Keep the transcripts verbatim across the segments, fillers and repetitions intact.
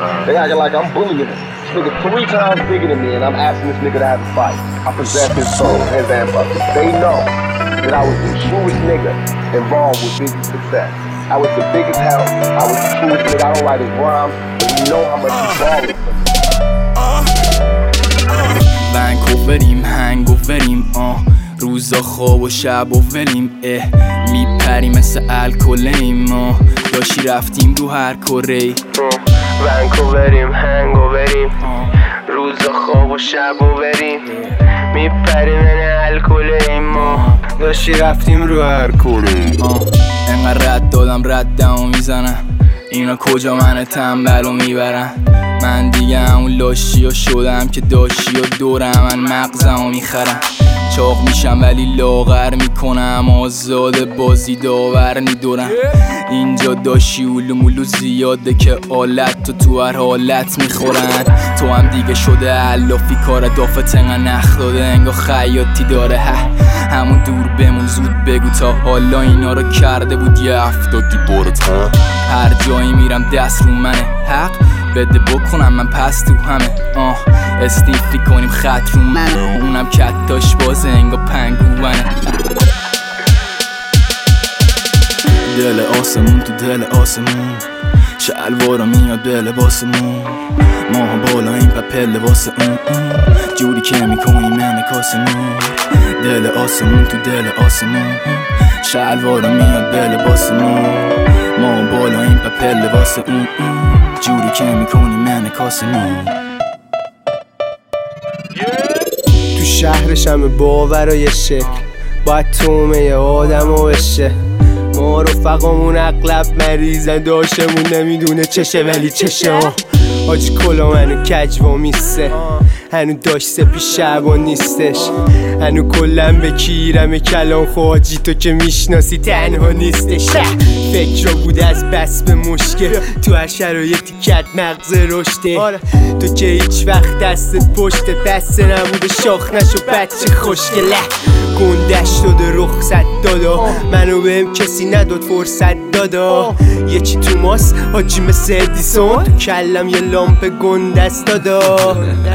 They acting like I'm bullying them. This nigga three times bigger than me, and I'm asking this nigga to have a fight. I possess his soul, his ancestors. They know that I was the truest nigga involved with Biggie's success. I was the biggest help. I was the truest nigga. I don't write his rhymes, but you know how much he's balling for me. ونکووریم هنگووریم آه روزا خواب و شب و وریم اه میپریم مثل الکلیم ما داشی رفتیم رو هر کره ونکووریم هنگووریم روزا خواب و شب و وریم میپریم مثل الکلیم ما داشی رفتیم رو هر کره انقدر رد دادم ردمو میزنم اینا کجا من تنبلو میبرن من دیگه همون لاشی ها شدم که داشی و دورم من مغزمو میخرم چاق میشم ولی لاغر میکنم آزاد بازی داور میدورم اینجا داشی اولو مولو زیاده که آلت تو تو هر حالت میخورن تو هم دیگه شده علافی کار دافت انقدر نخ داده انگا خیاطی داره ه همون دور بمون زود بگو تا حالا اینا رو کرده بود یه افتادی برد هر جایی میرم دست رو منه حق بده بکنم من پس تو همه آه استیفی کنیم خط رو منه اونم کتاش بازه انگا پنگوانه دل آسمون تو دل آسمون شلوارا میاد به لباسمون ماها بالا این پپل واسه اون اون جوری که میکنی من کاسمون دل آسمون تو دل آسمون شلوارا میاد به لباسمون ماها بالا این پپل واسه اون اون جوری که میکنی من کاسمون تو شهرش همه باورای شکل باید تومه آدم و بشه ما رفقامون اغلب مریضن داشتمون نمیدونه چشه ولی چشه آج کلا منو کجوا میسته هنو داشت سپی شبان نیستش هنو کلن بکیرم کلام خواجی تو که میشناسی تنها نیستش فکر رو بود از بس به مشکل تو هر شرایطی کرد مغز رشته تو که هیچ وقت دستت پشت بسته نبوده شاخ نشو بچه خوشگله گندش داده رخصت دادا منو بهم کسی نداد فرصت دادا یه چی تو ماس حاجی مثل ادیسون تو کلم یه لامپ گندست دادا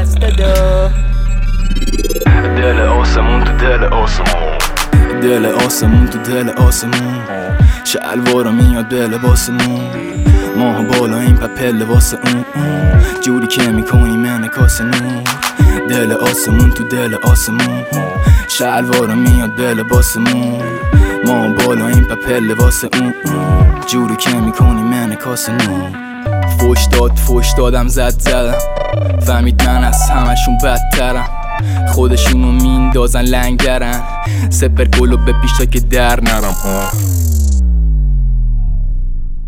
دل آسمون تو دل آسمون دل آسمون تو دل آسمون شلوارا میاد به لباسمون ماها بالا این پپل واسه اون اون جوری که میکنی من کاسمون دل آسمون تو دل آسمون شلوارا میاد به لباسمون ماها بالا این پپل واسه اون اون جوری که میکنی من کاسمون فوش داد فوش دادم زد زدم فهمید من از همشون بدترم خودشونو میندازن لنگرن سپر گلو به پیش تا که در نرم